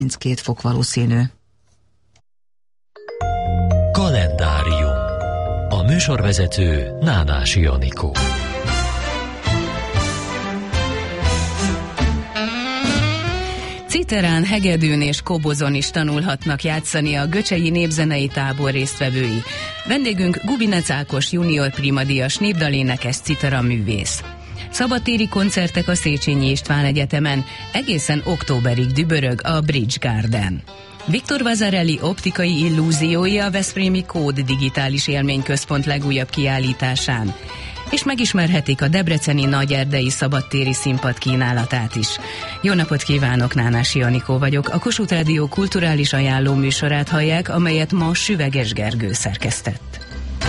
32 fok valószínű. Kalendárium. A műsorvezető Nánási Anikó. Citerán, hegedűn és kobozon is tanulhatnak játszani a Göcsei Népzenei Tábor résztvevői. Vendégünk Gubinec Ákos junior primadíjas népdalénekes citeraművész. Szabadtéri koncertek a Széchenyi István Egyetemen, egészen októberig dübörög a Bridge Garden. Viktor Vasarely optikai illúziói a Veszprémi Kód Digitális Élményközpont legújabb kiállításán. És megismerhetik a debreceni Nagyerdei szabadtéri színpad kínálatát is. Jó napot kívánok, Nánási Anikó vagyok. A Kossuth Rádió kulturális ajánló műsorát hallják, amelyet ma Süveges Gergő szerkesztett.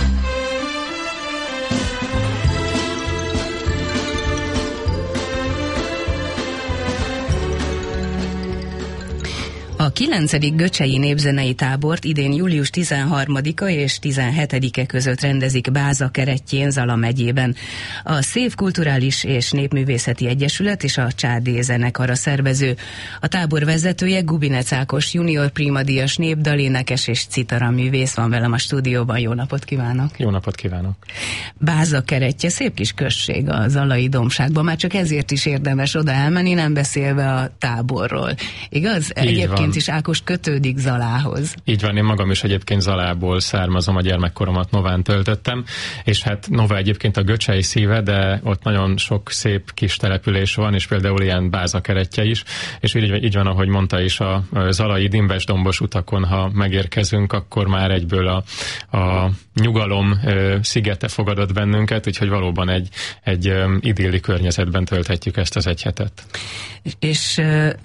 A 9. Göcsei Népzenei Tábort idén július 13-a és 17-e között rendezik Báza-Kerettyén, Zala megyében. A Szév Kulturális és Népművészeti Egyesület és a Csádé zenekar a szervező. A tábor vezetője Gubinec Ákos junior primadíjas népdalénekes és citaraművész van velem a stúdióban. Jó napot kívánok! Jó napot kívánok! Báza-Kerettye, szép kis község a Zalai dombságban, már csak ezért is érdemes oda elmenni, nem beszélve a táborról. Igaz? Egyébként is Ákos kötődik Zalához. Így van, én magam is egyébként Zalából származom, a gyermekkoromat Nován töltöttem, és hát Nova egyébként a Göcsei szíve, de ott nagyon sok szép kis település van, és például ilyen Báza-Kerettye is, és így van, ahogy mondta is, a zalai dimbes-dombos utakon, ha megérkezünk, akkor már egyből a nyugalom szigete fogadott bennünket, úgyhogy valóban egy idilli környezetben tölthetjük ezt az egy hetet. És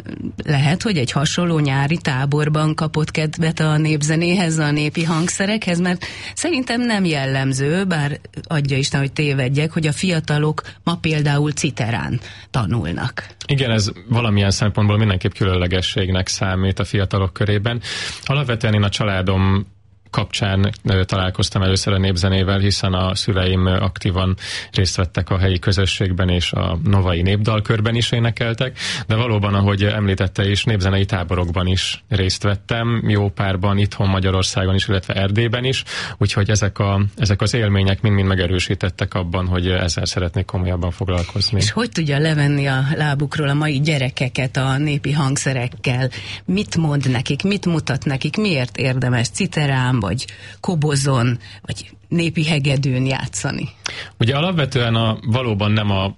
lehet, hogy egy hasonló nyári táborban kapott kedvet a népzenéhez, a népi hangszerekhez, mert szerintem nem jellemző, bár adja Isten, hogy tévedjek, hogy a fiatalok ma például citerán tanulnak. Igen, ez valamilyen szempontból mindenképp különlegességnek számít a fiatalok körében. Alapvetően én a családom kapcsán találkoztam először a népzenével, hiszen a szüleim aktívan részt vettek a helyi közösségben, és a novai népdalkörben is énekeltek, de valóban, ahogy említette is, népzenei táborokban is részt vettem, jó párban, itthon Magyarországon is, illetve Erdélyben is, úgyhogy ezek az élmények mind-mind megerősítettek abban, hogy ezzel szeretnék komolyabban foglalkozni. És hogy tudja levenni a lábukról a mai gyerekeket a népi hangszerekkel? Mit mond nekik, mit mutat nekik, miért érdemes citerán, vagy kobozon, vagy népi hegedűn játszani? Ugye alapvetően valóban nem a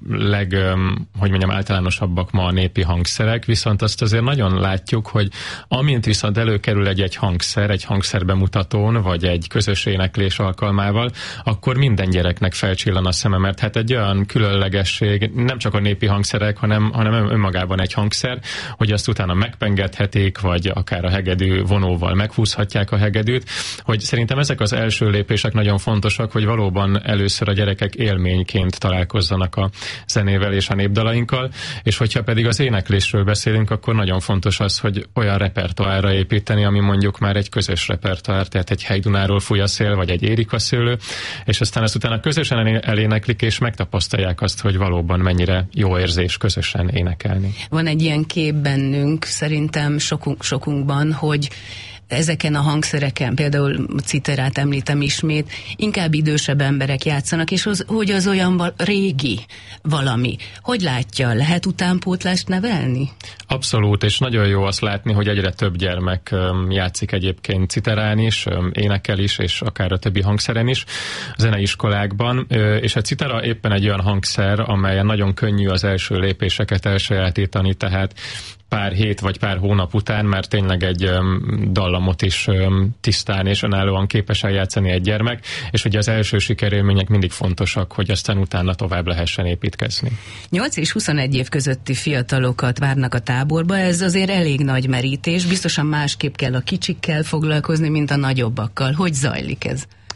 általánosabbak ma a népi hangszerek, viszont azt azért nagyon látjuk, hogy amint viszont előkerül egy hangszer, egy hangszerbemutatón, vagy egy közös éneklés alkalmával, akkor minden gyereknek felcsillan a szeme, mert hát egy olyan különlegesség, nem csak a népi hangszerek, hanem önmagában egy hangszer, hogy azt utána megpengethetik, vagy akár a hegedű vonóval meghúzhatják a hegedűt, hogy szerintem ezek az első lépések nagyon fontosak, hogy valóban először a gyerekek élményként találkozzanak a zenével és a népdalainkkal, és hogyha pedig az éneklésről beszélünk, akkor nagyon fontos az, hogy olyan repertoárra építeni, ami mondjuk már egy közös repertoár, tehát egy Hegydunáról fúj a szél, vagy egy Érika szőlő, és aztán ezt utána közösen eléneklik, és megtapasztalják azt, hogy valóban mennyire jó érzés közösen énekelni. Van egy ilyen kép bennünk, szerintem sokunkban, hogy ezeken a hangszereken, például citerát említem ismét, inkább idősebb emberek játszanak, és hogy az olyan régi valami. Hogy látja, lehet utánpótlást nevelni? Abszolút, és nagyon jó azt látni, hogy egyre több gyermek játszik egyébként citerán is, énekel is, és akár a többi hangszeren is, a zeneiskolákban, és a citera éppen egy olyan hangszer, amelyen nagyon könnyű az első lépéseket elsajátítani, tehát pár hét vagy pár hónap után már tényleg egy dallamot is tisztán és önállóan képes eljátszani egy gyermek, és ugye az első sikerélmények mindig fontosak, hogy aztán utána tovább lehessen építkezni. 8 és 21 év közötti fiatalokat várnak a táborba, ez azért elég nagy merítés, biztosan másképp kell a kicsikkel foglalkozni, mint a nagyobbakkal. Hogy zajlik ez?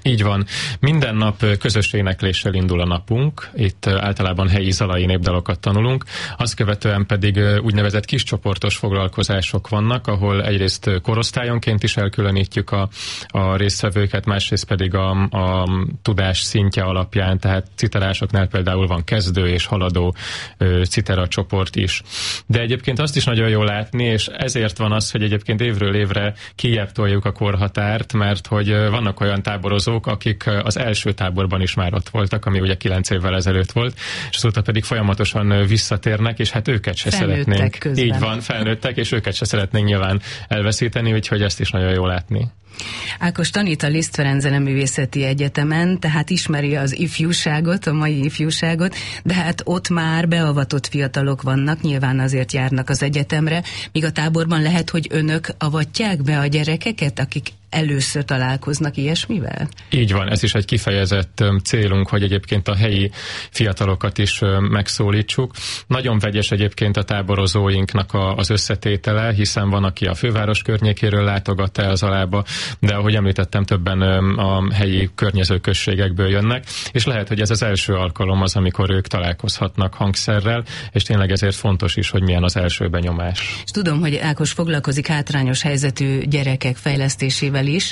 Így van. Minden nap közös énekléssel indul a napunk. Itt általában helyi zalai népdalokat tanulunk. Azt követően pedig úgynevezett kiscsoportos foglalkozások vannak, ahol egyrészt korosztályonként is elkülönítjük a résztvevőket, másrészt pedig a tudás szintje alapján, tehát citerásoknál például van kezdő és haladó citera csoport is. De egyébként azt is nagyon jól látni, és ezért van az, hogy egyébként évről évre kijebb toljuk a korhatárt, mert hogy vannak olyan táborozók, akik az első táborban is már ott voltak, ami ugye 9 évvel ezelőtt volt, és azóta pedig folyamatosan visszatérnek, és hát őket se szeretnénk. Közben. Így van, felnőttek, és őket se szeretnénk nyilván elveszíteni, úgyhogy ezt is nagyon jól látni. Ákos tanít a Liszt Ferenc Zeneművészeti Egyetemen, tehát ismeri az ifjúságot, a mai ifjúságot, de hát ott már beavatott fiatalok vannak, nyilván azért járnak az egyetemre, míg a táborban lehet, hogy önök avatják be a gyerekeket, akik először találkoznak ilyesmivel? Így van, ez is egy kifejezett célunk, hogy egyébként a helyi fiatalokat is megszólítsuk. Nagyon vegyes egyébként a táborozóinknak az összetétele, hiszen van, aki a főváros környékéről látogat el Zalába, de ahogy említettem, többen a helyi környező községekből jönnek, és lehet, hogy ez az első alkalom az, amikor ők találkozhatnak hangszerrel, és tényleg ezért fontos is, hogy milyen az első benyomás. És tudom, hogy Ákos foglalkozik hátrányos helyzetű gyerekek fejlesztésével is.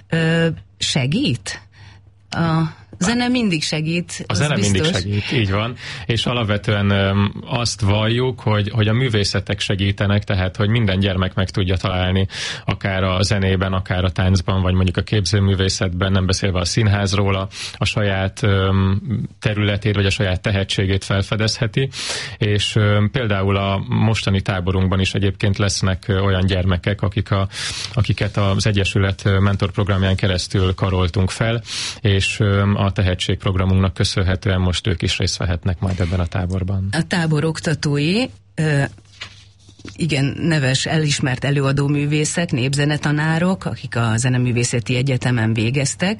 Segít? A zene mindig segít. A zene biztos. mindig segít, így van. És alapvetően azt valljuk, hogy a művészetek segítenek, tehát hogy minden gyermek meg tudja találni, akár a zenében, akár a táncban, vagy mondjuk a képzőművészetben, nem beszélve a színházról, a saját területét, vagy a saját tehetségét felfedezheti. És például a mostani táborunkban is egyébként lesznek olyan gyermekek, akiket az Egyesület mentorprogramján keresztül karoltunk fel, és a tehetségprogramunknak köszönhetően most ők is részt vehetnek majd ebben a táborban. A tábor oktatói igen neves, elismert előadóművészek, népzenetanárok, akik a Zeneművészeti Egyetemen végeztek.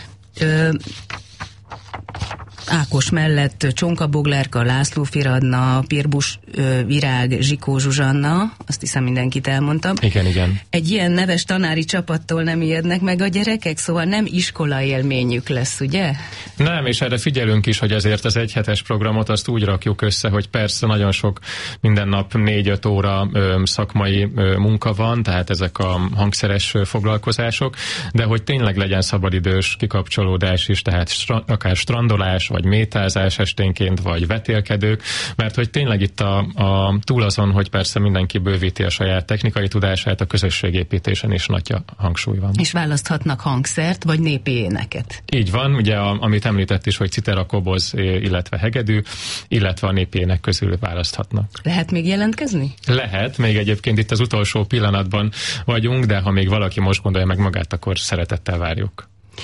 Ákos mellett Csonka Boglárka, László Firadna, Pirbus Virág, Zsikó Zsuzsanna, azt hiszem mindenkit elmondtam. Igen. Egy ilyen neves tanári csapattól nem ijednek meg a gyerekek, szóval nem iskola élményük lesz, ugye? Nem, és erre figyelünk is, hogy ezért az egyhetes programot azt úgy rakjuk össze, hogy persze nagyon sok minden nap 4-5 óra szakmai munka van, tehát ezek a hangszeres foglalkozások, de hogy tényleg legyen szabadidős kikapcsolódás is, tehát akár strandolás, vagy métázás esténként, vagy vetélkedők, mert hogy tényleg itt a túl azon, hogy persze mindenki bővíti a saját technikai tudását, a közösségépítésen is nagy hangsúly van. És választhatnak hangszert, vagy népi éneket. Így van, ugye amit említett is, hogy citera, koboz, illetve hegedű, illetve a népi ének közül választhatnak. Lehet még jelentkezni? Lehet, még egyébként itt az utolsó pillanatban vagyunk, de ha még valaki most gondolja meg magát, akkor szeretettel várjuk.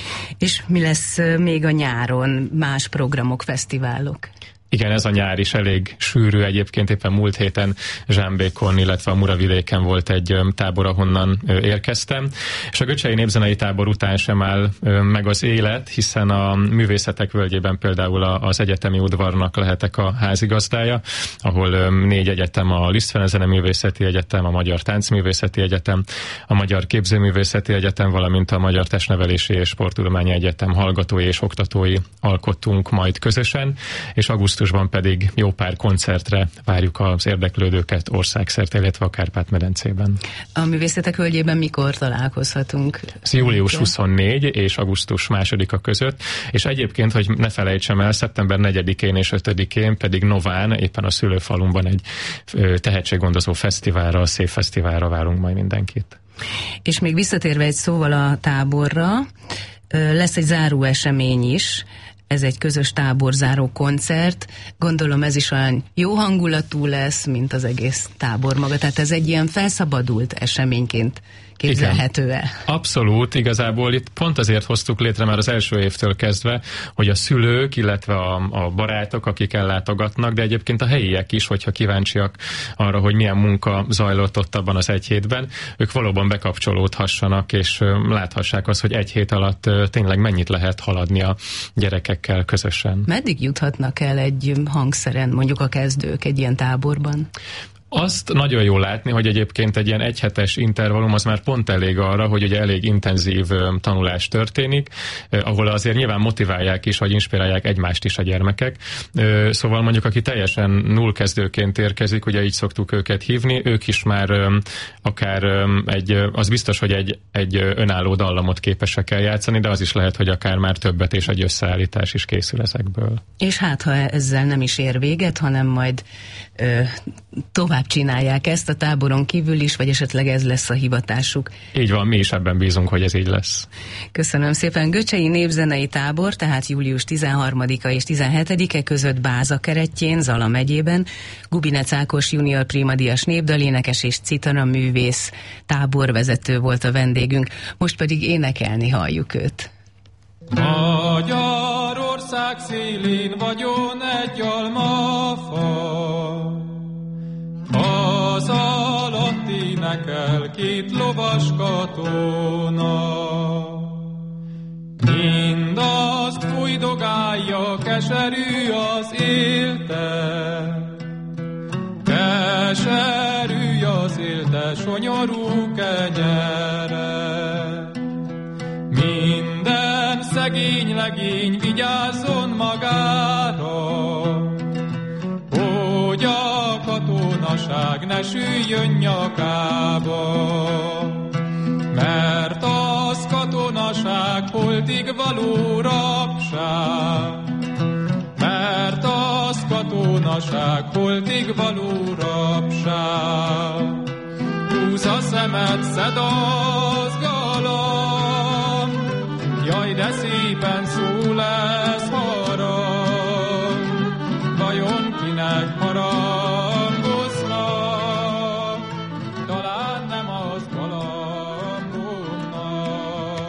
És mi lesz még a nyáron? Más programok, fesztiválok? Igen, ez a nyár is elég sűrű, egyébként éppen múlt héten Zsámbékon, illetve a Muravidéken volt egy tábor, ahonnan érkeztem, és a Göcsei Népzenei Tábor után sem áll meg az élet, hiszen a Művészetek Völgyében például az egyetemi udvarnak lehetek a házigazdája, ahol 4 egyetem, a Liszt Ferenc Zeneművészeti Egyetem, a Magyar Táncművészeti Egyetem, a Magyar Képzőművészeti Egyetem, valamint a Magyar Testnevelési és Sporttudományi Egyetem hallgatói és oktatói alkottunk majd közösen, és augusztusban pedig jó pár koncertre várjuk az érdeklődőket országszerte, illetve a Kárpát-medencében. A Művészetek Völgyében mikor találkozhatunk? Ez július 24 és augusztus 2-a között, és egyébként, hogy ne felejtsem el, szeptember 4-én és 5-én pedig Nován, éppen a szülőfalumban egy tehetséggondozó fesztiválra, szép fesztiválra várunk majd mindenkit. És még visszatérve egy szóval a táborra, lesz egy záró esemény is, ez egy közös táborzáró koncert. Gondolom ez is olyan jó hangulatú lesz, mint az egész tábor maga. Tehát ez egy ilyen felszabadult eseményként képzelhető el. Abszolút, igazából itt pont azért hoztuk létre már az első évtől kezdve, hogy a szülők, illetve a barátok, akik ellátogatnak, de egyébként a helyiek is, hogyha kíváncsiak arra, hogy milyen munka zajlott ott abban az egy hétben, ők valóban bekapcsolódhassanak, és láthassák azt, hogy egy hét alatt tényleg mennyit lehet haladni a gyerekekkel közösen. Meddig juthatnak el egy hangszeren, mondjuk a kezdők egy ilyen táborban? Azt nagyon jó látni, hogy egyébként egy ilyen egyhetes intervallum az már pont elég arra, hogy ugye elég intenzív tanulás történik, ahol azért nyilván motiválják is, vagy inspirálják egymást is a gyermekek. Szóval mondjuk, aki teljesen nullkezdőként érkezik, ugye így szoktuk őket hívni, ők is már akár az biztos, hogy egy önálló dallamot képesek eljátszani, de az is lehet, hogy akár már többet, és egy összeállítás is készül ezekből. És hát, ha ezzel nem is ér véget, hanem majd tovább csinálják ezt a táboron kívül is, vagy esetleg ez lesz a hivatásuk. Így van, mi is ebben bízunk, hogy ez így lesz. Köszönöm szépen. Göcsei Népzenei Tábor, tehát július 13-a és 17-e között Báza keretjén, Zala megyében, Gubinec Ákos junior primadíjas népdalénekes és citaraművész táborvezető volt a vendégünk. Most pedig énekelni halljuk őt. Magyarország szélén vagyon egy almafa, az alatt énekel két lovas katona. Mindazt fújdogálja, keserű az élte, keserű az élte, sonyarú kenyere. Minden szegény legény vigyázzon magára, hogy a katonaság ne süljön nyakába, mert az katonaság holtig való rabság, mert az katonaság holtig való rabság. Húz a szemed, szed az galamb, jaj, de szépen szól ez harang, vajon kinek harangoznak, talán nem az galambomnak,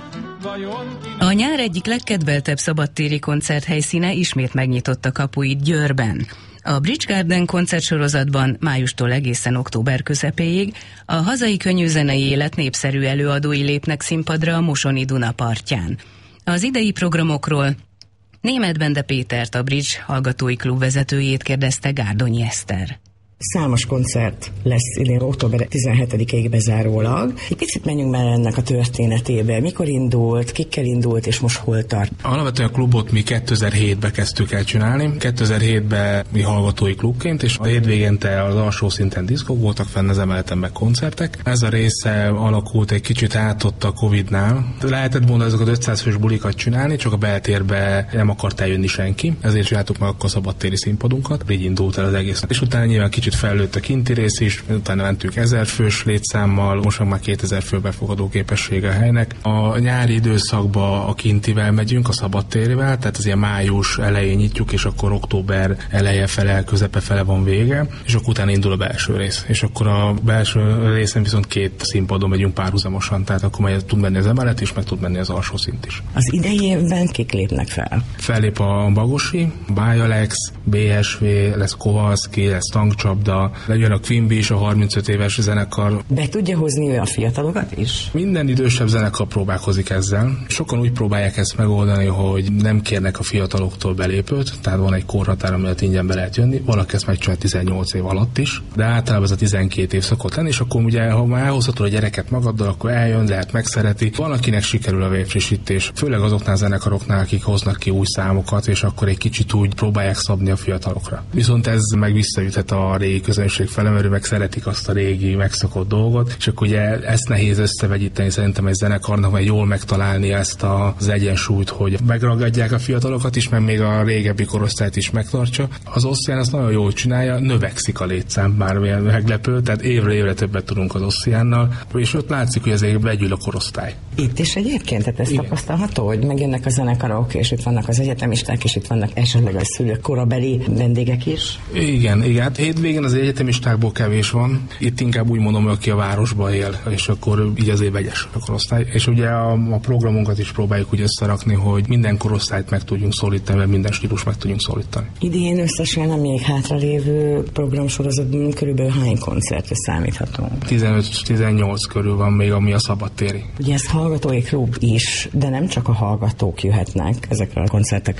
vajon kinek... A nyár egyik legkedveltebb szabadtéri koncerthelyszíne ismét megnyitotta kapuit Győrben. A Bridge Garden koncertsorozatban májustól egészen október közepéig a hazai könnyűzenei élet népszerű előadói lépnek színpadra a Mosoni Duna partján. Az idei programokról Németh Bende Pétert, a Bridge hallgatói klub vezetőjét kérdezte Gárdonyi Eszter. Számos koncert lesz idén október 17-ig bezárólag. Egy picit menjünk már ennek a történetébe. Mikor indult, kikkel indult, és most hol tart? Alapvetően a klubot mi 2007-ben kezdtük el csinálni. 2007-ben mi hallgatói klubként, és a hétvégente az alsó szinten diszkok voltak, fenn az emeleten meg koncertek. Ez a része alakult egy kicsit át ott a Covid-nál. Lehetett volna azokat 500 fős bulikat csinálni, csak a beltérbe nem akart eljönni senki. Ezért csináltuk meg akkor szabadtéri színpadunkat. Így indult el az egész. És utána nyilván kicsit fejlődött a kinti rész is, utána mentünk 1000 fős létszámmal, most már 2000 fő befogadó képessége a helynek. A nyári időszakban a kintivel megyünk, a szabadtérivel, tehát az ilyen május elején nyitjuk, és akkor október eleje fele, közepe fele van vége, és akkor utána indul a belső rész. És akkor a belső részen viszont 2 színpadon megyünk párhuzamosan, tehát akkor tud menni az emelet is, meg tud menni az alsó szint is. Az idei évben kik lépnek fel? Fellép a Bagosi, Bájalex, BSV, lesz Kovalszki, lesz Tankcsapda, legyen a Quimby is, a 35 éves zenekar. Be tudja hozni ő a fiatalokat is? Minden idősebb zenekar próbálkozik ezzel. Sokan úgy próbálják ezt megoldani, hogy nem kérnek a fiataloktól belépőt, tehát van egy korhatár, amelyet ingyen be lehet jönni. Valaki ezt megcsinál 18 év alatt is, de általában ez a 12 év szokott lenni, és akkor ugye, ha már elhozhatod a gyereket magaddal, akkor eljön, lehet megszereti. Van, akinek sikerül a vérfrissítés, főleg azoknál zenekaroknál, akik hoznak ki új számokat, és akkor egy kicsit úgy próbálják szabni a fiatalokra. Viszont ez meg visszaüthet a régi közönség fele, mert meg szeretik azt a régi megszokott dolgot, és akkor ugye ezt nehéz összevegyíteni szerintem egy zenekarnak, mert jól megtalálni ezt az egyensúlyt, hogy megragadják a fiatalokat is, meg még a régebbi korosztályt is megtartsa. Az Ossian azt nagyon jól csinálja, növekszik a létszám, bármilyen meglepő, tehát évre évre többet tudunk az Ossiannal, és ott látszik, hogy azért vegyül a korosztály. Itt is egyébként, tehát ez tapasztalható, hogy megjönnek a zenekarok, és itt vannak az egyetemisták, és itt vannak esetleg a szülők, korabeli vendégek is. Igen. Hát hétvégén az egyetemistákból kevés van. Itt inkább úgy mondom, hogy aki a városban él, és akkor így azért vegyes a korosztály. És ugye a programunkat is próbáljuk úgy összerakni, hogy minden korosztályt meg tudjunk szólítani, mert minden stílus meg tudjunk szólítani. Idén összesen a még hátralévő programsorozatban körülbelül hány koncertre számíthatunk? 15-18 körül van még, ami a szabadtéri. Ugye ez hallgatói klub is, de nem csak a hallgatók jöhetnek ezekre a koncertekre.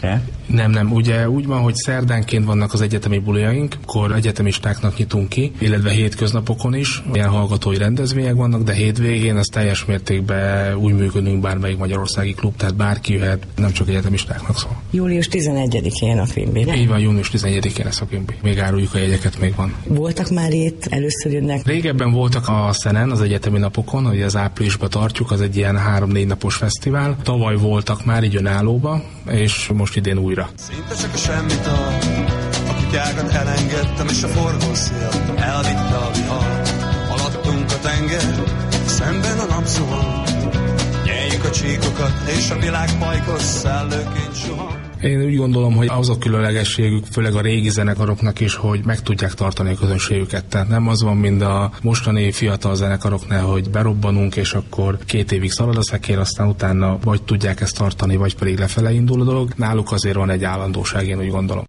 Nem. Ugye úgy van, hogy szerdánként vannak az egyetemi buliaink, akkor egyetemistáknak nyitunk ki, illetve hétköznapokon is. Ilyen hallgatói rendezvények vannak, de hétvégén ez teljes mértékben úgy működünk bármelyik magyarországi klub, tehát bárki jöhet, nem csak egyetemistáknak szól. Július 11-én a Quimby. Így van, június 11-én lesz a Quimby. Még áruljuk a jegyeket, még van. Voltak már itt, először jönnek? Régebben voltak a Szenen, az egyetemi napokon, hogy az áprilisban tartjuk, az egy ilyen 3-4 napos fesztivál. Tavaly voltak már így önállóba, és most idén újra. Szinte csak a semmit a kutyákat elengedtem, és a forgószél elvitte a vihar. Haladtunk a tenger, szemben a napszóval, nyeljük a csíkokat, és a világ pajkos szellőként suhan. Én úgy gondolom, hogy az a különlegességük, főleg a régi zenekaroknak is, hogy meg tudják tartani a közönségüket. Tehát nem az van, mint a mostani fiatal zenekaroknál, hogy berobbanunk, és akkor 2 évig szalad a szekér, aztán utána vagy tudják ezt tartani, vagy pedig lefele indul a dolog. Náluk azért van egy állandóság, én úgy gondolom.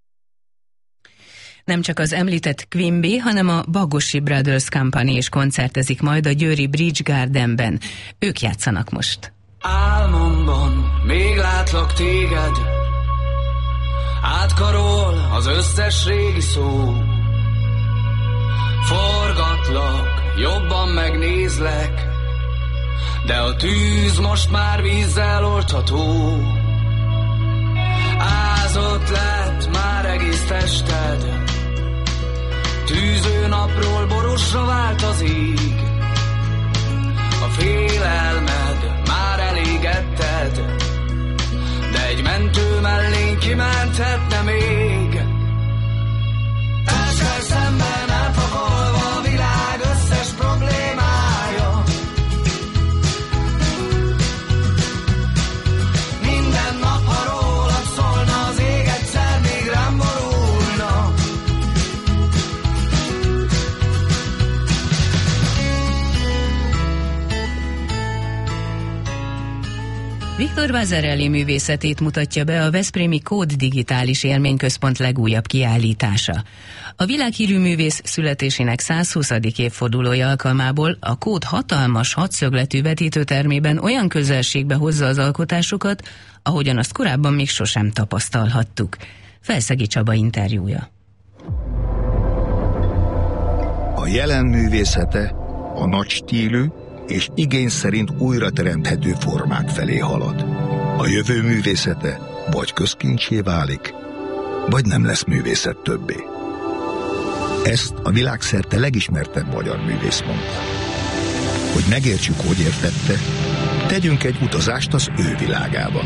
Nem csak az említett Quimby, hanem a Bagosi Brothers Company is koncertezik majd a győri Bridge Gardenben. Ők játszanak most. Álmomban még látlak téged, átkarol az összes régi szó. Forgatlak, jobban megnézlek, de a tűz most már vízzel oldható. Ázott lett már egész tested, tűző napról borosra vált az ég. A félelmed már elégetted, de egy mentő mellény kimenthetne még. Elsős szemben elpakolva a világ összes problémája. Minden nap, ha rólad szólna, az ég egyszer még rám borulna. Viktor Vasarely művészetét mutatja be a veszprémi Kód Digitális Élményközpont legújabb kiállítása. A világhírű művész születésének 120. évfordulója alkalmából a Kód hatalmas hatszögletű vetítőtermében olyan közelségbe hozza az alkotásokat, ahogyan azt korábban még sosem tapasztalhattuk. Felszegi Csaba interjúja. A jelen művészete a nagy stílű és igény szerint újra teremthető formák felé halad. A jövő művészete vagy közkincsé válik, vagy nem lesz művészet többé. Ezt a világszerte legismertebb magyar művész mondta. Hogy megértsük, hogy értette, tegyünk egy utazást az ő világában.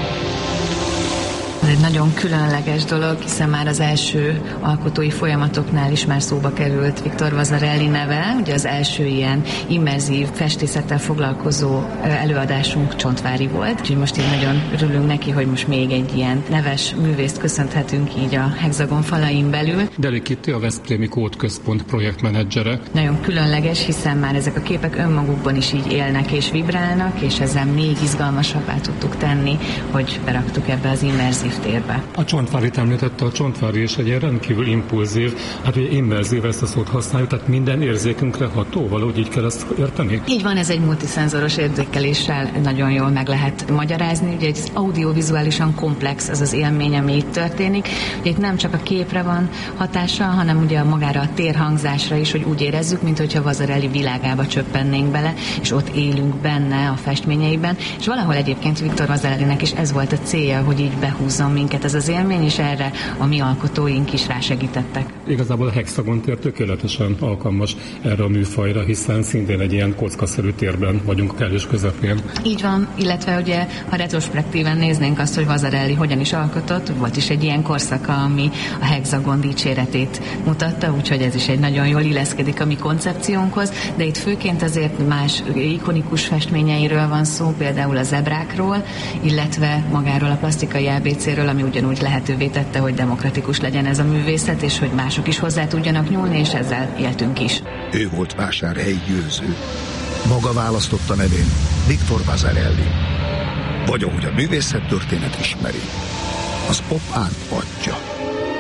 Ez egy nagyon különleges dolog, hiszen már az első alkotói folyamatoknál is már szóba került Viktor Vasarely neve. Ugye az első ilyen immerzív festészettel foglalkozó előadásunk Csontvári volt. Úgyhogy most így nagyon örülünk neki, hogy most még egy ilyen neves művészt köszönhetünk így a Hexagon falain belül. Deli Kitti, a Veszprémi Kód Központ projektmenedzsere. Nagyon különleges, hiszen már ezek a képek önmagukban is így élnek és vibrálnak, és ezzel még izgalmasabbá tudtuk tenni, hogy beraktuk ebbe az immerzív térbe. A Csontvárit említette, a Csontvári is egy ilyen rendkívül impulzív, hát ugye immerzív, ezt a szót használjuk, tehát minden érzékünkre ható, valahogy így kell ezt érteni? Így van, ez egy multiszenzoros érzékeléssel nagyon jól meg lehet magyarázni, ugye egy audiovizuálisan komplex az az élmény, ami itt történik. Ugye itt nem csak a képre van hatása, hanem ugye magára a térhangzásra is, hogy úgy érezzük, mint hogyha Vasarely világába csöppennénk bele, és ott élünk benne a festményeiben, és valahol egyébként Viktor Vasarelynek is ez volt a célja, hogy így behúzzon minket ez az élmény, és erre a mi alkotóink is rásegítettek. Igazából a Hexagon tér tökéletesen alkalmas erre a műfajra, hiszen szintén egy ilyen kockaszerű térben vagyunk kellős közepén. Így van, illetve ugye, ha retrospektíven néznénk azt, hogy Vasarely hogyan is alkotott, volt is egy ilyen korszaka, ami a Hexagon dicséretét mutatta, úgyhogy ez is egy nagyon jól illeszkedik a mi koncepciónkhoz, de itt főként azért más ikonikus festményeiről van szó, például a zebrákról, illetve magáról a plastikai ABC-ről, ami ugyanúgy lehetővé tette, hogy demokratikus legyen ez a művészet, és hogy mások is hozzá tudjanak nyúlni, és ezzel éltünk is. Ő volt vásárhelyi győző. Maga választotta nevén Viktor Vasarely. Vagy ahogy a művészettörténet ismeri, az pop art atya.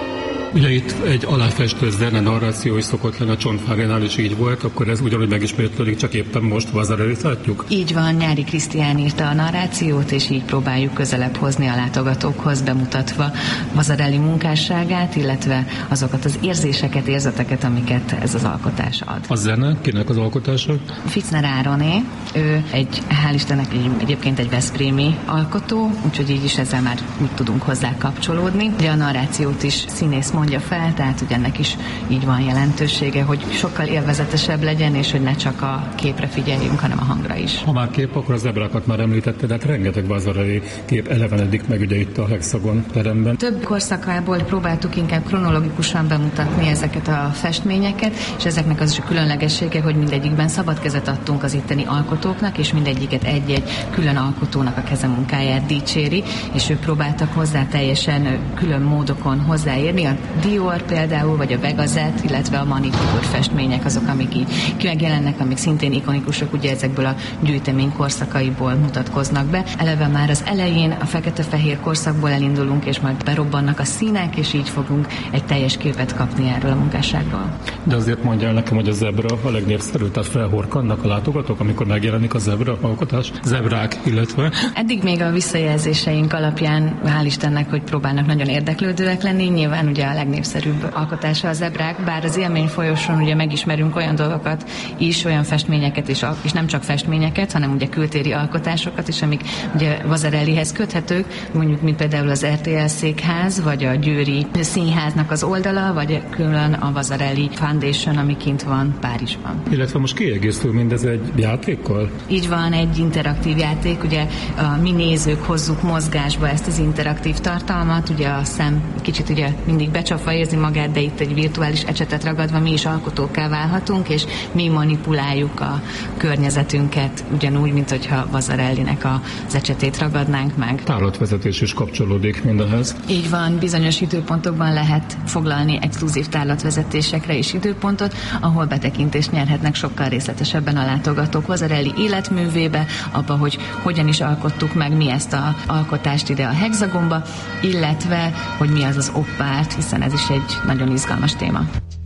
Ugye itt egy aláfestő zene narráció is szokott lenni, a Csontvárénál is így volt, akkor ez ugyanúgy megismétlődik, csak éppen most Vazarelit látjuk? Így van, Nyári Krisztián írta a narrációt, és így próbáljuk közelebb hozni a látogatókhoz, bemutatva Vazarelli munkásságát, illetve azokat az érzéseket, érzeteket, amiket ez az alkotás ad. A zene kinek az alkotása? Fitzner Ároné, ő hál' Istennek egyébként egy veszprémi alkotó, úgyhogy így is ezzel már úgy tudunk hozzá kapcsolódni. Ugye a narrációt is színész mondja fel, tehát ugye ennek is így van jelentősége, hogy sokkal élvezetesebb legyen, és hogy ne csak a képre figyeljünk, hanem a hangra is. Ha már kép, akkor a zebrákat már említetted, hát rengeteg Vazarelli kép elevenedik meg ugye itt a Hexagon teremben. Több korszakából próbáltuk inkább kronológikusan bemutatni ezeket a festményeket, és ezeknek az is a különlegessége, hogy mindegyikben szabad kezet adtunk az itteni alkotóknak, és mindegyiket egy-egy külön alkotónak a kezemunkáját dicséri, és ők próbáltak hozzá teljesen külön módokon hozzáérni. A Dior például, vagy a Vegazet, illetve a Manicure festmények azok, amik így megjelennek, amik szintén ikonikusok, ugye ezekből a gyűjtemény korszakaiból mutatkoznak be. Eleve már az elején a fekete-fehér korszakból elindulunk, és majd berobbannak a színek, és így fogunk egy teljes képet kapni erről a munkásságról. De azért mondja el nekem, hogy a zebra a legnépszerűbb, tehát felhorkannak a látogatók, amikor megjelenik a zebra alkotás, zebrák, illetve. Eddig még a visszajelzéseink alapján, hál' Istennek, hogy próbálnak nagyon érdeklődőek lenni, nyilván ugye a legnépszerűbb alkotása a zebrák, bár az élmény folyosón ugye megismerünk olyan dolgokat is, olyan festményeket is, és nem csak festményeket, hanem ugye kültéri alkotásokat is, amik ugye Vazarellihez köthetők, mondjuk mint például az RTL székház, vagy a Győri Színháznak az oldala, vagy külön a Vazarelli Foundation, ami kint van Párizsban. Illetve most kiegészül mindez egy játékkal? Így van, egy interaktív játék, ugye mi nézők hozzuk mozgásba ezt az interaktív tartalmat, ugye a szem kicsit ugye mindig becsapva érzi magát, de itt egy virtuális ecsetet ragadva mi is alkotókká válhatunk, és mi manipuláljuk a környezetünket, ugyanúgy, mint hogyha Vazarellinek az ecsetét ragadnánk meg. Tárlatvezetés is kapcsolódik mindehhez. Így van, bizonyos időpontokban lehet foglalni exkluzív tárlatvezetésekre is időpontot, ahol betekintést nyerhetnek sokkal részletesebben a látogatók Vazarelli életművébe, abba, hogy hogyan is alkottuk meg mi ezt az alkotást ide a Hexagonba, illetve, hogy mi az az opárt, hiszen ez is egy nagyon izgalmas téma.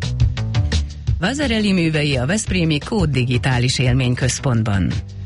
Vazarelli művei a veszprémi Kód Digitális Élményközpontban.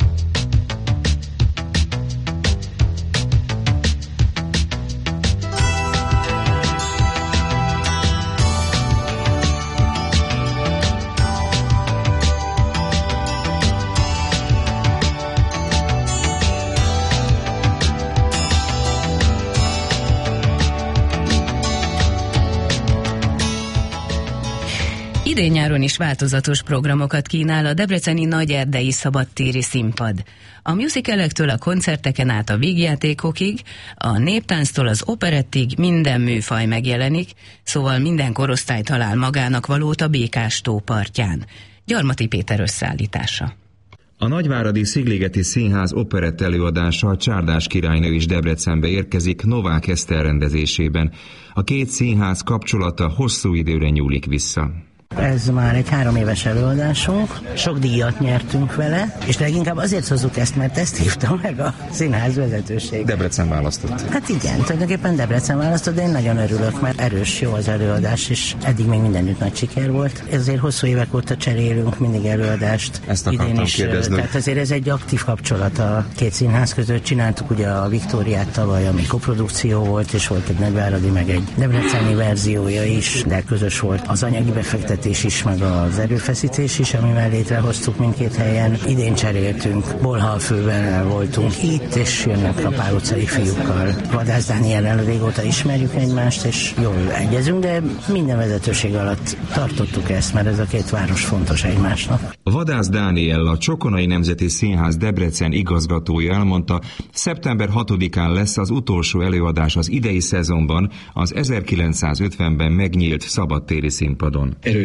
Idén-nyáron is változatos programokat kínál a debreceni Nagyerdei Szabadtéri Színpad. A musicalektől a koncerteken át a vígjátékokig, a néptánctól az operettig minden műfaj megjelenik, szóval minden korosztály talál magának valót a Békás-tó partján. Gyarmati Péter összeállítása. A nagyváradi Szigligeti Színház operett előadása a Csárdás királynő is Debrecenbe érkezik Novák Eszter rendezésében. A két színház kapcsolata hosszú időre nyúlik vissza. Ez már egy 3 éves előadásunk, sok díjat nyertünk vele, és leginkább azért hozzuk ezt, mert ezt hívta meg a színház vezetőség. Debrecen választott. Hát igen, tulajdonképpen Debrecen választott, de én nagyon örülök, mert erős, jó az előadás, és eddig még mindenütt nagy siker volt. Ezért hosszú évek óta cserélünk mindig előadást. Ezt akartam kérdezni. Tehát azért ez egy aktív kapcsolat a két színház között. Csináltuk ugye a Viktóriát tavaly, ami koprodukció volt, és volt egy nagyváradi, meg egy debreceni verziója is, de közös volt az anyagi befektetés is, meg az erőfeszítés is, amivel létrehoztuk mindkét helyen. Idén cseréltünk, Bolhalfőben voltunk itt, és jönnek a Pál utcai fiúkkal. Vadász Dániellel régóta ismerjük egymást, és jól egyezünk, de minden vezetőség alatt tartottuk ezt, mert ez a két város fontos egymásnak. Vadász Dániel, a Csokonai Nemzeti Színház Debrecen igazgatója elmondta, szeptember 6-án lesz az utolsó előadás az idei szezonban, az 1950-ben megnyílt szabadtéri színpadon.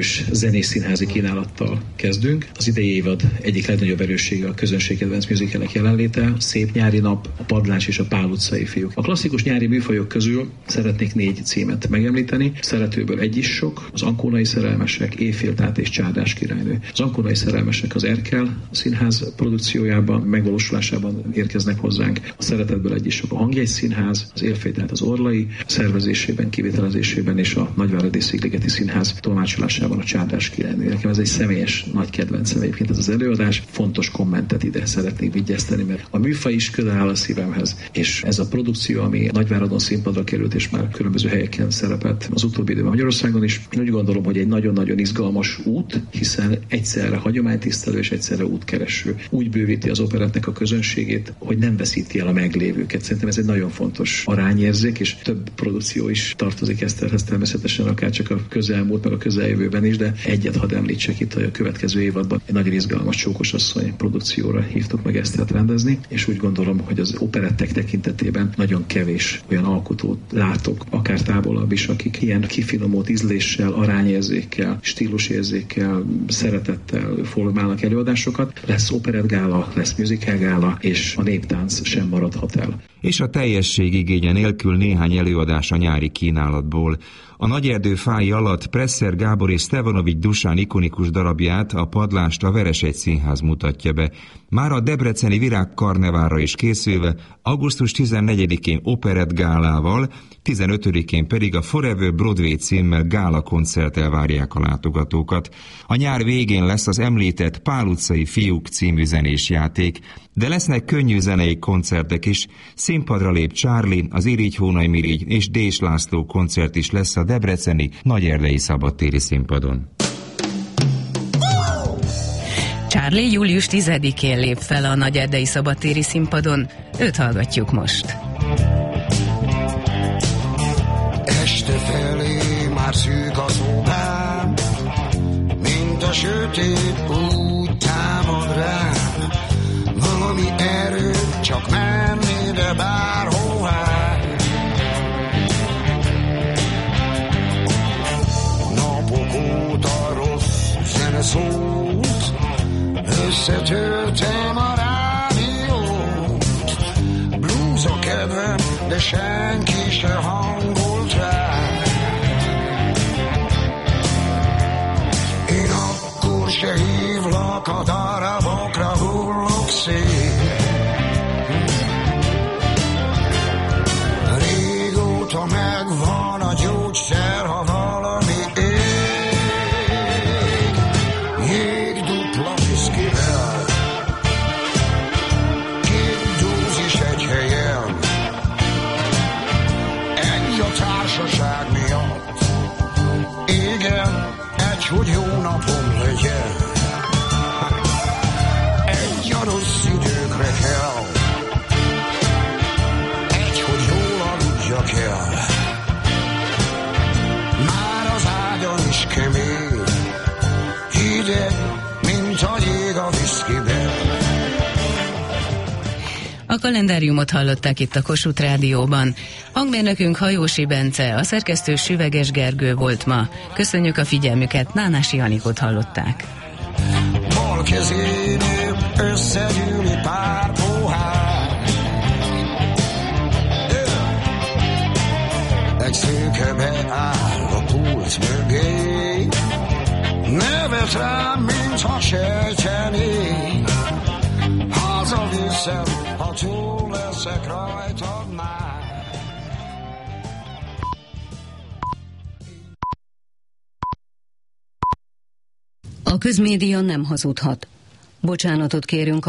erős zenészszínházi kínálattal kezdünk. Az idei évad egyik legnagyobb erőssége a közönségkedvenc musicalek jelenléte, Szép nyári nap, a Padlás és a Pál utcai fiúk. A klasszikus nyári műfajok közül szeretnék 4 címet megemlíteni. Szeretőből egy is sok, az Ancónai szerelmesek, Éjféltát és Csárdás királynő. Az Ancónai szerelmesek az Erkel színház produkciójában, megvalósulásában érkeznek hozzánk. A Szeretetből egy is sok, a Hangjegy színház, az Éjféltát az Orlai szervezésében, kivitelezésében és a Nagyváradi Szigligeti Színház tolmácsolásában a Csárdás királynő. Nekem ez egy személyes nagy kedvencem egyébként ez az előadás. Fontos kommentet ide szeretnék vigyezteni, mert a műfaj is közel áll a szívemhez, és ez a produkció, ami Nagyváradon színpadra került, és már különböző helyeken szerepelt az utóbbi időben Magyarországon is. Én úgy gondolom, hogy egy nagyon-nagyon izgalmas út, hiszen egyszerre hagyománytisztelő és egyszerre útkereső. Úgy bővíti az operettnek a közönségét, hogy nem veszíti el a meglévőket. Szerintem ez egy nagyon fontos arányérzék, és több produkció is tartozik Eszterhez természetesen, akár csak a közelmúlt, meg a közeljövőben is, de egyet hadd említsek itt a következő évadban. Egy nagyon izgalmas Csókosasszony produkcióra hívtuk meg Esztert rendezni, és úgy gondolom, hogy az operettek tekintetében nagyon kevés olyan alkotót látok, akár távolabb is, akik ilyen kifinomult ízléssel, arányérzékkel, stílusérzékkel, szeretettel formálnak előadásokat. Lesz operettgála, lesz musicalgála, és a néptánc sem maradhat el. És a teljesség igénye nélkül néhány előadás a nyári kínálatból. A Nagyerdő fái alatt Presser Gábor és Stevanovics Dusán ikonikus darabját, a Padlást a Veresegy Színház mutatja be. Már a debreceni Virágkarneválra is készülve, augusztus 14-én operettgálával, 15-én pedig a Forever Broadway címmel gála koncerttel várják a látogatókat. A nyár végén lesz az említett Pál utcai fiúk című zenés játék, de lesznek könnyű zenei koncertek is. Színpadra lép Charlie, az Irigy-Hónay-Mirigy és Dés László koncert is lesz a debreceni Nagyerdei szabadtéri színpadon. Charlie július 10-én lép fel a Nagyerdei szabadtéri színpadon. Őt hallgatjuk most. Este felé már szűk az óvám, mint a sötét úgy támad rám. Valami erő, csak menni, de bárhová. Napok óta rossz zene szólt, összetörtem a rádiót. Blues a kedvem, de senki se hangolt rá. Én akkor se hívlak, a darabokra hullok szét. Régóta megvan a gyógyszer, ha valami jég dupla viszkivel, 2 dózis egy helyen, egy a társaság miatt. Igen, egy, hogy jó napom legyen, egy a rossz időkre kell, egy, hogy jól aludjak el. Már az ágyon is kemény, hideg, mint a jég a viszkiben. A kalendáriumot hallották itt a Kossuth Rádióban. Hangmérnökünk Hajósi Bence, a szerkesztő Süveges Gergő volt ma. Köszönjük a figyelmüket, Nánási Anikót hallották. Bal kezénél összegyűli pár pohár, egy szőke beáll a pult mögé, nevet rám, mintha sejtené. Hazaviszem, ha túl leszek rajtad már. A közmédia nem hazudhat. Bocsánatot kérünk